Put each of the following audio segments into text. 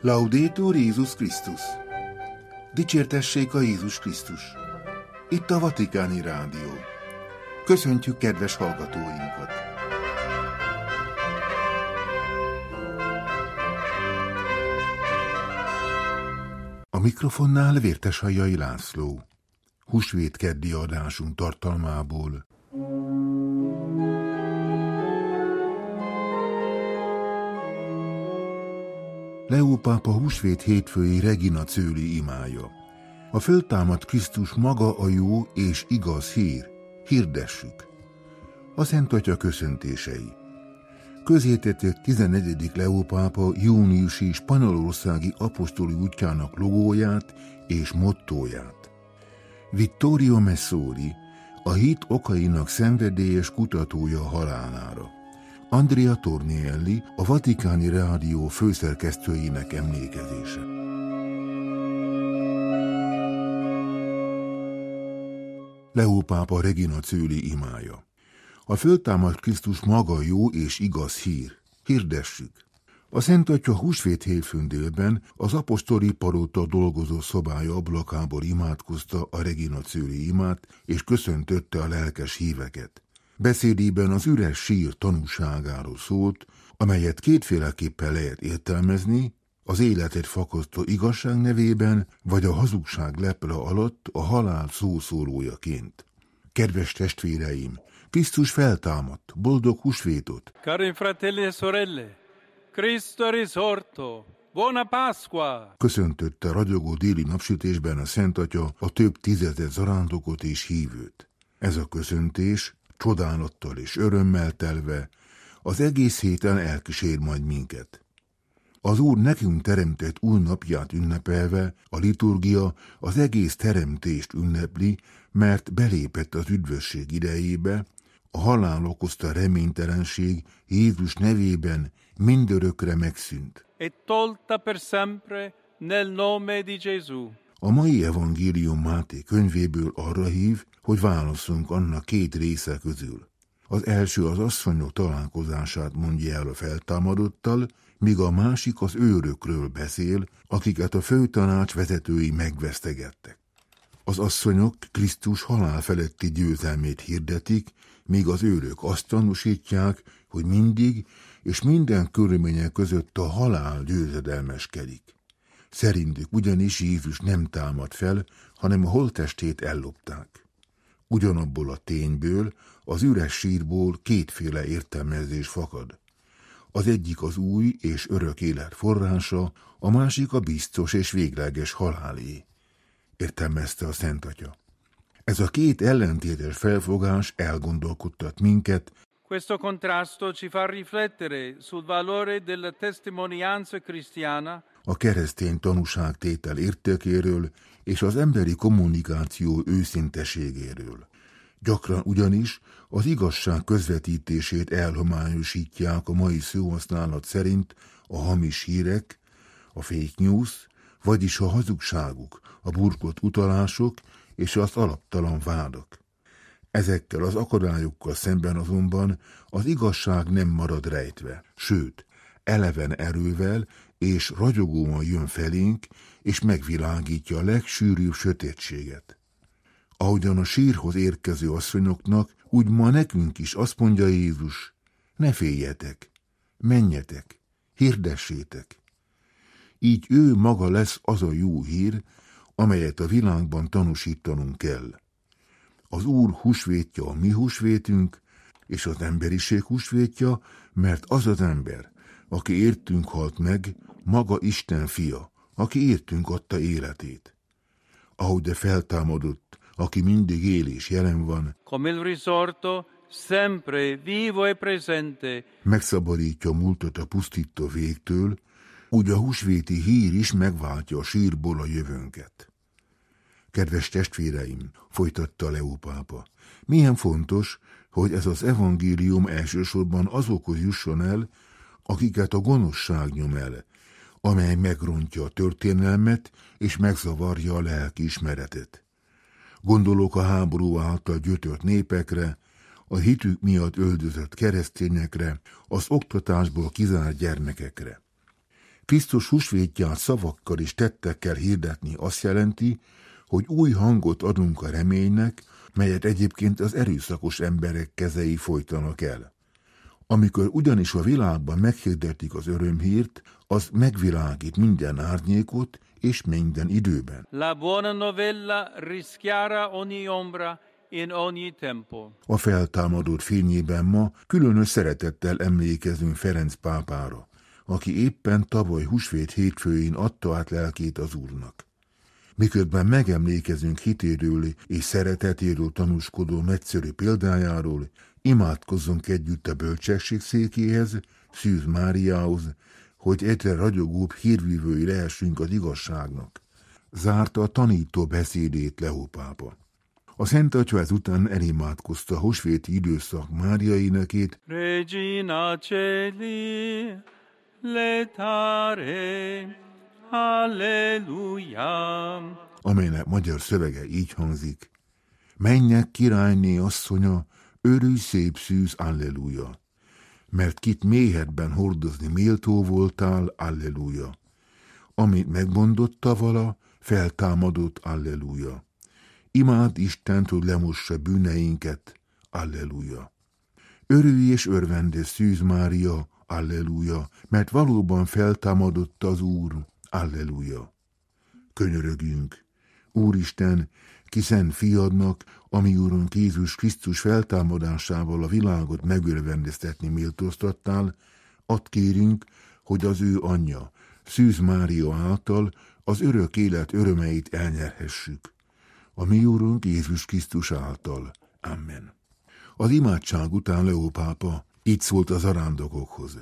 Laudetur Jézus Krisztus! Dicsértessék a Jézus Krisztus! Itt a Vatikáni Rádió. Köszöntjük kedves hallgatóinkat! A mikrofonnál Vérteshajai László. Húsvét keddi adásunk tartalmából. Leó pápa húsvét hétfői Regina Coeli imája. A föltámadt Krisztus maga a jó és igaz hír. Hirdessük. A Szent Atya köszöntései. Közétettek 14. Leó pápa júniusi spanyolországi apostoli útjának logóját és mottóját. Vittorio Messori, a hit okainak szenvedélyes kutatója halálára. Andrea Tornielli, a Vatikáni Rádió főszerkesztőjének emlékezése. Leó pápa Regina Coeli imája. A föltámadt Krisztus maga jó és igaz hír. Hirdessük. A Szent Atya húsvét hétfőn délben az apostoli paróta dolgozó szobája ablakából imádkozta a Regina Coeli imát, és köszöntötte a lelkes híveket. Beszédében az üres sír tanúságáról szólt, amelyet kétféleképpen lehet értelmezni, az életet fakasztó igazság nevében, vagy a hazugság leple alatt a halál szószólójaként. Kedves testvéreim, Krisztus feltámadt, boldog húsvétot! Cari fratelli e sorelle, Cristo risorto, buona Pasqua! Köszöntötte ragyogó déli napsütésben a Szent Atya a több tízezer zarándokot és hívőt. Ez a köszöntés csodálattal és örömmel telve az egész héten elkísér majd minket. Az Úr nekünk teremtett új napját ünnepelve a liturgia az egész teremtést ünnepli, mert belépett az üdvösség idejébe, a halál okozta reménytelenség Jézus nevében mindörökre megszűnt. E tolta per sempre nel nome di Gesù. A mai evangélium Máté könyvéből arra hív, hogy válasszunk annak két része közül. Az első az asszonyok találkozását mondja el a feltámadottal, míg a másik az őrökről beszél, akiket a főtanács vezetői megvesztegettek. Az asszonyok Krisztus halál feletti győzelmét hirdetik, míg az őrök azt tanúsítják, hogy mindig és minden körülmények között a halál győzedelmeskedik. Szerintük ugyanis Jézus nem támad fel, hanem a holttestét ellopták. Ugyanabból a tényből, az üres sírból kétféle értelmezés fakad. Az egyik az új és örök élet forrása, a másik a biztos és végleges halálé. Értelmezte a Szent Atya. Ez a két ellentétes felfogás elgondolkodtat minket. Questo contrasto ci fa riflettere sul valore della testimonianza cristiana, A keresztény tanúságtétel értékéről és az emberi kommunikáció őszinteségéről. Gyakran ugyanis az igazság közvetítését elhomályosítják a mai szóhasználat szerint a hamis hírek, a fake news, vagyis a hazugságuk, a burkolt utalások és az alaptalan vádak. Ezekkel az akadályokkal szemben azonban az igazság nem marad rejtve, sőt, eleven erővel és ragyogóan jön felénk, és megvilágítja a legsűrűbb sötétséget. Ahogyan a sírhoz érkező asszonyoknak, úgy ma nekünk is azt mondja Jézus, ne féljetek, menjetek, hirdessétek. Így ő maga lesz az a jó hír, amelyet a világban tanúsítanunk kell. Az Úr húsvétja a mi húsvétünk, és az emberiség húsvétja, mert az az ember, aki értünk halt meg, maga Isten fia, aki értünk adta életét. Ahogy de feltámadott, aki mindig él és jelen van, come il risorto, sempre vivo e presente. Megszabadítja a múltat a pusztító végtől, úgy a húsvéti hír is megváltja a sírból a jövőnket. Kedves testvéreim, folytatta Leó pápa, milyen fontos, hogy ez az evangélium elsősorban azokhoz jusson el, akiket a gonoszság nyom el, amely megrontja a történelmet és megzavarja a lelkiismeretet. Gondolok a háború által gyötört népekre, a hitük miatt öldözött keresztényekre, az oktatásból kizárt gyermekekre. Krisztus húsvétját szavakkal és tettekkel hirdetni azt jelenti, hogy új hangot adunk a reménynek, melyet egyébként az erőszakos emberek kezei folytanak el. Amikor ugyanis a világban meghirdetik az örömhírt, az megvilágít minden árnyékot és minden időben. La buona novella rischiara ogni ombra in ogni tempo. A feltámadott fényében ma különös szeretettel emlékezünk Ferenc pápára, aki éppen tavaly húsvét hétfőjén adta át lelkét az Úrnak. Miközben megemlékezünk hitéről és szeretetéről tanúskodó nagyszerű példájáról, imádkozzunk együtt a bölcsesség székéhez, Szűz Máriához, hogy egyre ragyogóbb hírvívői lehessünk az igazságnak. Zárta a tanító beszédét Leó pápa. A Szent Atya ezután elimádkozta a húsvéti időszak Mária énekét, Regina Celi, letare, Halleluja, amelynek magyar szövege így hangzik: Mennyek királyné asszonya, örülj szép szűz, alleluja, mert kit méhedben hordozni méltó voltál, alleluja, amit megmondotta vala, feltámadott, alleluja. Imád Istent, hogy lemossa bűneinket, alleluja. Örülj és örvendez Szűz Mária, alleluja, mert valóban feltámadott az Úr, alleluja. Könyörögjünk, Úristen, ki szent fiadnak, ami Úrunk Jézus Krisztus feltámadásával a világot megörvendeztetni méltóztattál, add kérünk, hogy az ő anyja, Szűz Mária által az örök élet örömeit elnyerhessük. A mi Úrunk Jézus Krisztus által. Amen. Az imádság után Leó pápa így szólt az zarándokokhoz.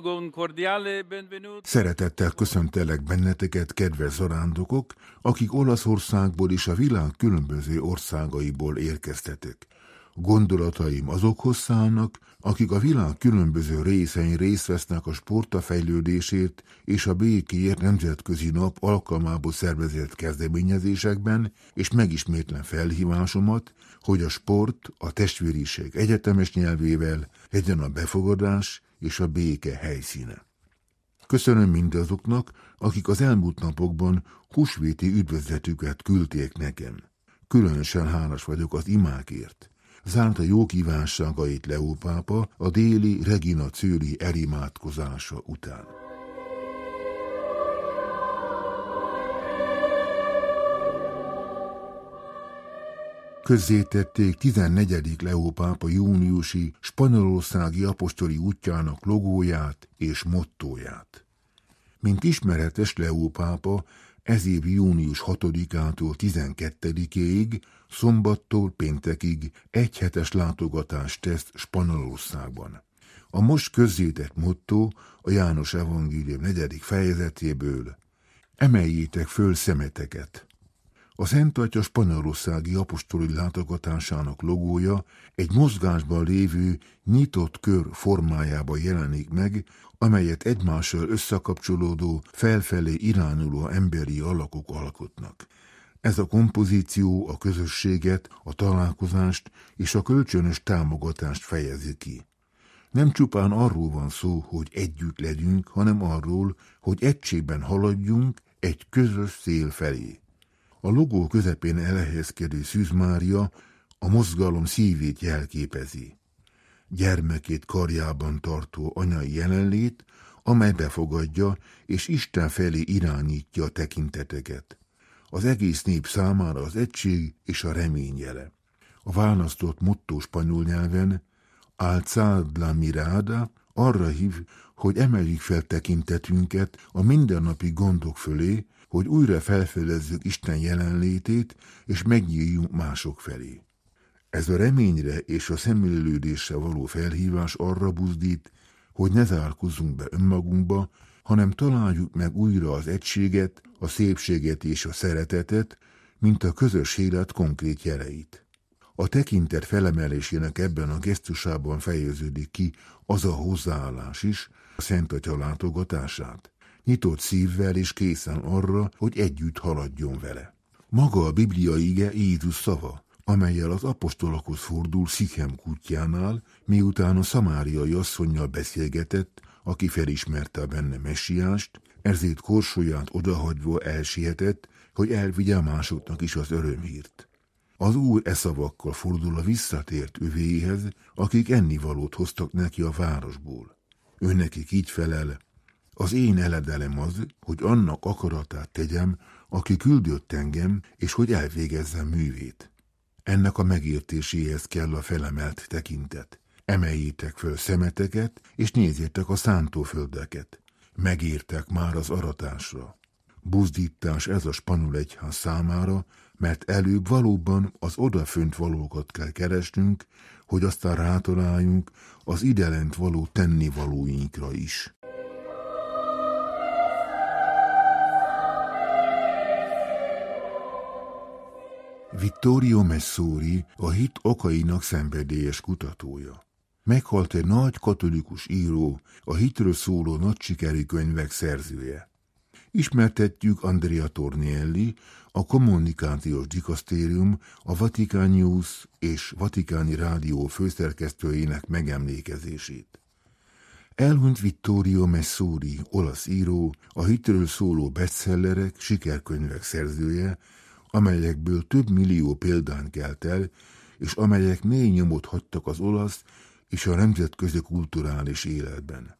Szeretettel köszöntelek benneteket, kedves zarándokok, akik Olaszországból és a világ különböző országaiból érkeztetek. Gondolataim azokhoz szállnak, akik a világ különböző részein részt vesznek a sporta fejlődésért és a békéért nemzetközi nap alkalmából szervezett kezdeményezésekben, és megismétlem felhívásomat, hogy a sport a testvériség egyetemes nyelvével legyen a befogadás és a béke helyszíne. Köszönöm mindazoknak, akik az elmúlt napokban húsvéti üdvözletüket küldték nekem. Különösen hálás vagyok az imákért. Zárta jó kívánságait Leó pápa a déli Regina Coeli elimádkozása után. Közzétették 14. Leó pápa júniusi spanyolországi apostoli útjának logóját és mottóját. Mint ismeretes, Leó pápa ez év június 6-ától 12-ig, szombattól péntekig egyhetes látogatást tesz Spanyolországban. A most közzétett motto a János evangélium 4. fejezetéből: emeljétek föl szemeteket. A Szent Atya spanyolországi apostoli látogatásának logója egy mozgásban lévő nyitott kör formájában jelenik meg, amelyet egymással összekapcsolódó, felfelé irányuló emberi alakok alkotnak. Ez a kompozíció a közösséget, a találkozást és a kölcsönös támogatást fejezi ki. Nem csupán arról van szó, hogy együtt legyünk, hanem arról, hogy egységben haladjunk egy közös cél felé. A logó közepén elhelyezkedő Szűz Mária a mozgalom szívét jelképezi. Gyermekét karjában tartó anyai jelenlét, amely befogadja és Isten felé irányítja a tekinteteket. Az egész nép számára az egység és a remény jele. A választott motto spanyol nyelven, alzad la mirada, arra hív, hogy emeljük fel tekintetünket a mindennapi gondok fölé, hogy újra felfedezzük Isten jelenlétét, és megnyíljunk mások felé. Ez a reményre és a szemlélődésre való felhívás arra buzdít, hogy ne zárkozzunk be önmagunkba, hanem találjuk meg újra az egységet, a szépséget és a szeretetet, mint a közös élet konkrét jeleit. A tekintet felemelésének ebben a gesztusában fejeződik ki az a hozzáállás is, a Szent Atya látogatását. Nyitott szívvel és készen arra, hogy együtt haladjon vele. Maga a Biblia ige Jézus szava, amellyel az apostolokhoz fordul Szichem kutyánál, miután a szamáriai asszonnyal beszélgetett, aki felismerte benne Messiást, ezért korsóját odahagyva elsietett, hogy elvigye másoknak is az örömhírt. Az úr szavakkal fordul a visszatért övéihez, akik ennivalót hoztak neki a városból. Ő nekik így felel: az én eledelem az, hogy annak akaratát tegyem, aki küldött engem, és hogy elvégezzem művét. Ennek a megértéséhez kell a felemelt tekintet. Emeljétek föl szemeteket, és nézzétek a szántóföldeket. Megértek már az aratásra. Buzdítás ez a spanyol egyház számára, mert előbb valóban az odafönt valókat kell keresnünk, hogy aztán rátaláljunk az idelent való tennivalóinkra is. Vittorio Messori a hit okainak szenvedélyes kutatója. Meghalt egy nagy katolikus író, a hitről szóló nagy sikerű könyvek szerzője. Ismertetjük Andrea Tornielli, a kommunikációs dikasztérium, a Vaticanius és Vatikáni Rádió főszerkesztőjének megemlékezését. Elhunyt Vittorio Messori, olasz író, a hitről szóló bestsellerek, sikerkönyvek szerzője, amelyekből több millió példány kelt el, és amelyek mély nyomot hagytak az olasz és a nemzetközi kulturális életben.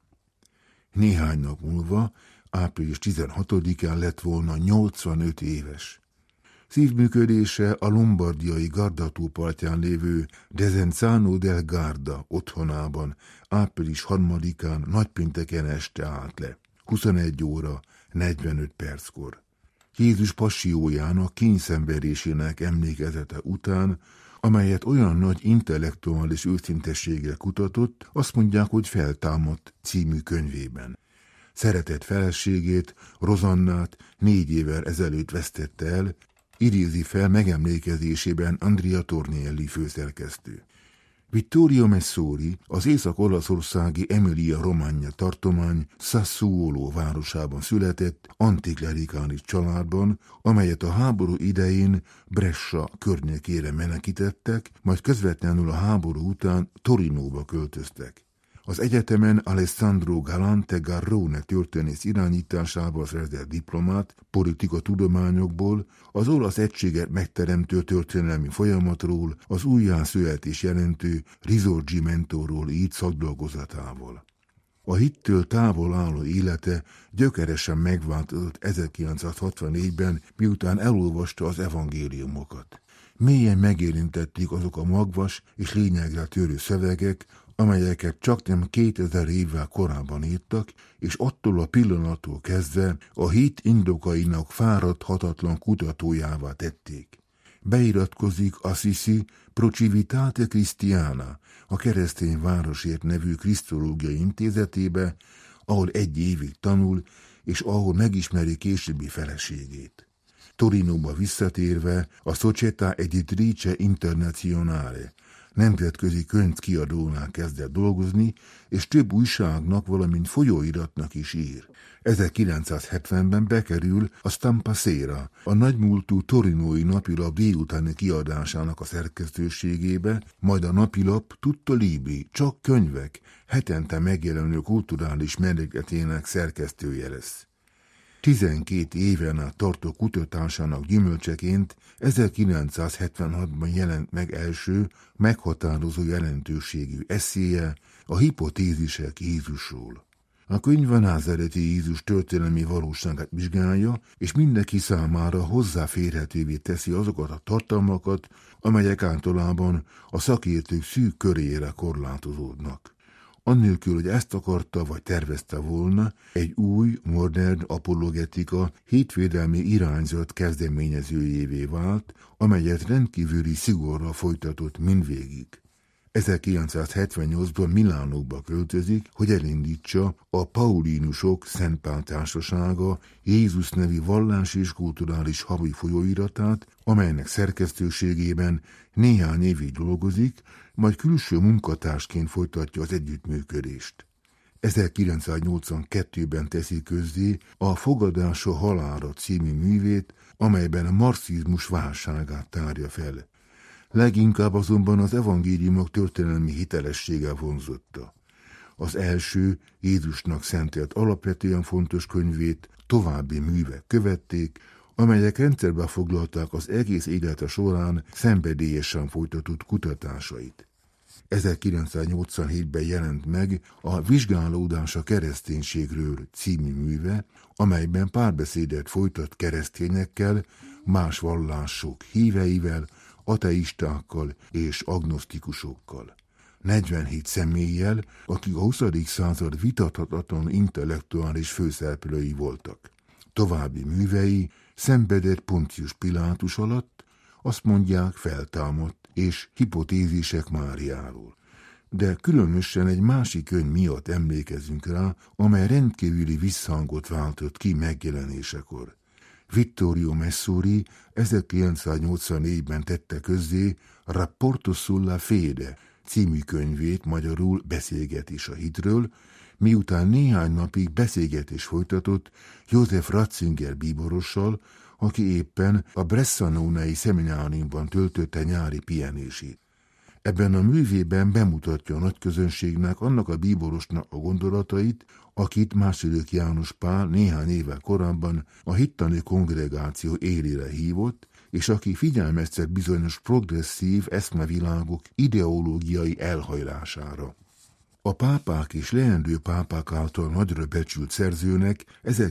Néhány nap múlva, április 16-án lett volna 85 éves. Szívműködése a lombardiai Garda-tó partján lévő Desenzano del Garda otthonában április 3-án nagypénteken este állt le, 21 óra 45 perckor. Jézus passiójának kényszenvedésének emlékezete után, amelyet olyan nagy intellektuális őszintességgel kutatott, azt mondják, hogy Feltámadt című könyvében. Szeretett feleségét, Rozannát 4 évvel ezelőtt vesztette el, idézi fel megemlékezésében Andrea Tornielli főszerkesztő. Vittorio Messori az észak-olaszországi Emilia-Romagna tartomány Sassuolo városában született antiklerikális családban, amelyet a háború idején Brescia környékére menekítettek, majd közvetlenül a háború után Torinóba költöztek. Az egyetemen Alessandro Galante Garrone történész irányításával szerzett diplomát politikatudományokból, az olasz egységet megteremtő történelmi folyamatról, az újjászületés jelentő Risorgimentóról írt szakdolgozatával. A hittől távol álló élete gyökeresen megváltozott 1964-ben, miután elolvasta az evangéliumokat. Mélyen megérintették azok a magvas és lényegre törő szövegek, amelyeket csaknem 2000 évvel korábban írtak, és attól a pillanattól kezdve a hit indokainak fáradhatatlan kutatójává tették. Beiratkozik Assisi Pro Civitate Cristiana, a keresztény városért nevű krisztológiai intézetébe, ahol 1 évig tanul, és ahol megismeri későbbi feleségét. Torinóba visszatérve a Società Editrice Internazionale nemzetközi könyvkiadónál kezdett dolgozni, és több újságnak, valamint folyóiratnak is ír. 1970-ben bekerül a Stampa Sera, a nagymúltú torinói napilap délutáni kiadásának a szerkesztőségébe, majd a napilap Tutto Libri, csak könyvek, hetente megjelenő kulturális mellékletének szerkesztője lesz. 12 éven át tartó kutatásának gyümölcseként 1976-ban jelent meg első, meghatározó jelentőségű esszéje, a Hipotézisek Jézusról. A könyv a názáreti Jézus történelmi valóságát vizsgálja, és mindenki számára hozzáférhetővé teszi azokat a tartalmakat, amelyek általában a szakértők szűk körére korlátozódnak. Annélkül, hogy ezt akarta vagy tervezte volna, egy új, modern apologetika hétvédelmi irányzat kezdeményezőjévé vált, amelyet rendkívüli szigorral folytatott mindvégig. 1978-ban Milánóba költözik, hogy elindítsa a Paulinusok Szent Pál Társasága Jézus nevű vallás és kulturális havi folyóiratát, amelynek szerkesztőségében néhány évig dolgozik, majd külső munkatársként folytatja az együttműködést. 1982-ben teszi közzé a Fogadása halálra című művét, amelyben a marxizmus válságát tárja fel. Leginkább azonban az evangéliumok történelmi hitelessége vonzotta. az első Jézusnak szentelt alapvetően fontos könyvét további művek követték, amelyek rendszerbe foglalták az egész élete során szenvedélyesen folytatott kutatásait. 1987-ben jelent meg a Vizsgálódás a kereszténységről című műve, amelyben párbeszédet folytat keresztényekkel, más vallások híveivel, ateistákkal és agnosztikusokkal. 47 személlyel, akik a 20. század vitathatatlan intellektuális főszereplői voltak. További művei szenvedett Poncius Pilátus alatt, azt mondják, feltámadt, és hipotézisek Máriáról. De különösen egy másik könyv miatt emlékezünk rá, amely rendkívüli visszhangot váltott ki megjelenésekor. Vittorio Messori 1984-ben tette közzé Rapporto sulla Fede című könyvét, magyarul Beszélgetés a hitről, miután néhány napig beszélgetés folytatott József Ratzinger bíborossal, aki éppen a Bressanonei szemináriumban töltötte nyári pihenését. Ebben a művében bemutatja a nagyközönségnek annak a bíborosnak a gondolatait, akit II. János Pál néhány évvel korábban a hittani kongregáció élére hívott, és aki figyelmeztet bizonyos progresszív eszmevilágok ideológiai elhajlására. A pápák és leendő pápák által nagyra becsült szerzőnek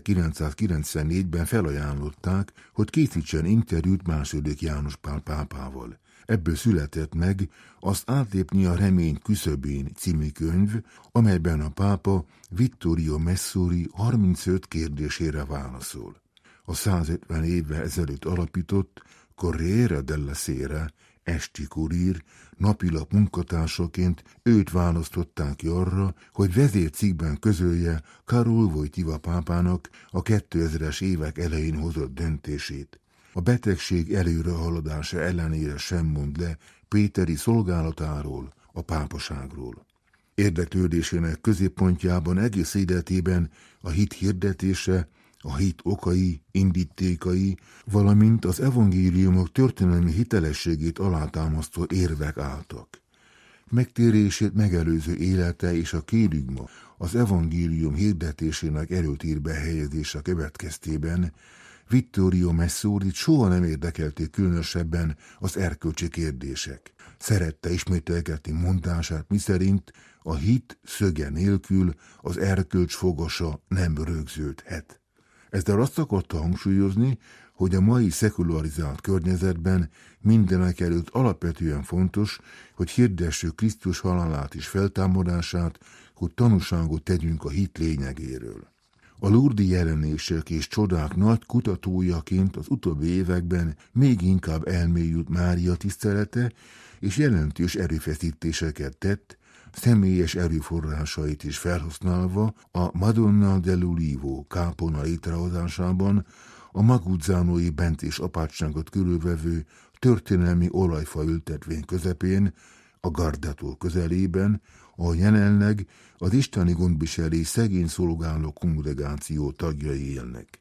1994-ben felajánlották, hogy készítsen interjút II. János Pál pápával. Ebből született meg az Átlépni a remény küszöbén című könyv, amelyben a pápa Vittorio Messori 35 kérdésére válaszol. A 150 évvel ezelőtt alapított Corriere della Sera, esti kurír, napilap munkatársaként őt választották ki arra, hogy vezércikkben közölje Karol Wojtyła pápának a 2000-es évek elején hozott döntését. A betegség előrehaladása ellenére sem mond le péteri szolgálatáról, a pápaságról. Érdeklődésének középpontjában egész életében a hit hirdetése, a hit okai, indítékai, valamint az evangéliumok történelmi hitelességét alátámasztó érvek álltak. Megtérését megelőző élete és a kérigma az evangélium hirdetésének erőtérbe helyezése következtében Vittorio Messorit soha nem érdekelték különösebben az erkölcsi kérdések. Szerette ismételgetni mondását, miszerint a hit szöge nélkül az erkölcs fogasa nem rögződhet. Ezzel azt akarta hangsúlyozni, hogy a mai szekularizált környezetben mindenekelőtt alapvetően fontos, hogy hirdessük Krisztus halálát és feltámadását, hogy tanúságot tegyünk a hit lényegéről. A lurdi jelenések és csodák nagy kutatójaként az utóbbi években még inkább elmélyült Mária tisztelete, és jelentős erőfeszítéseket tett, személyes erőforrásait is felhasználva a Madonna dell'Ulivo kápolna létrehozásában, a Maguzzanói bent és apátságot körülvevő történelmi olajfa ültetvény közepén, a Gardató közelében, ahol jelenleg az isteni gondviselés szegény szolgáló kongregáció tagjai élnek.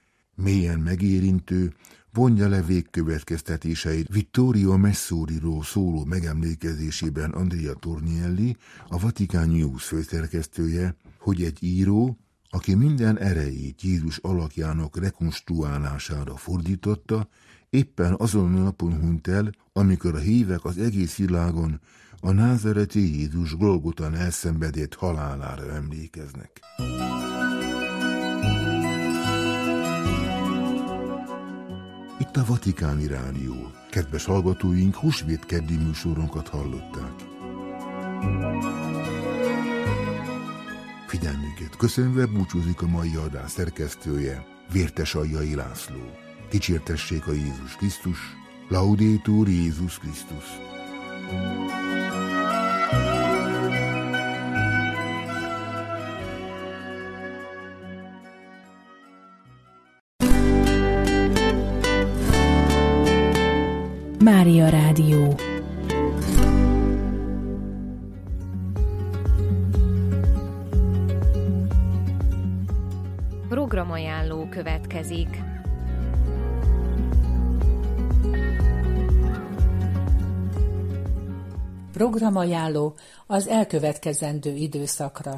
Mélyen megérintő, vonja le végkövetkeztetéseit Vittorio Messoriról szóló megemlékezésében Andrea Tornielli, a Vatican News főszerkesztője, hogy egy író, aki minden erejét Jézus alakjának rekonstruálására fordította, éppen azon a napon hunyt el, amikor a hívek az egész világon a názareti Jézus Golgotán elszenvedett halálára emlékeznek. Itt a Vatikáni Rádió. Kedves hallgatóink, húsvét keddi műsorunkat hallották. Figyelmüket köszönve búcsúzik a mai adás szerkesztője, Vértes Aljai László. Dicsértessék a Jézus Krisztus, Laudetur Jézus Krisztus. Mária Rádió. Programajánló következik. Programajánló az elkövetkezendő időszakra.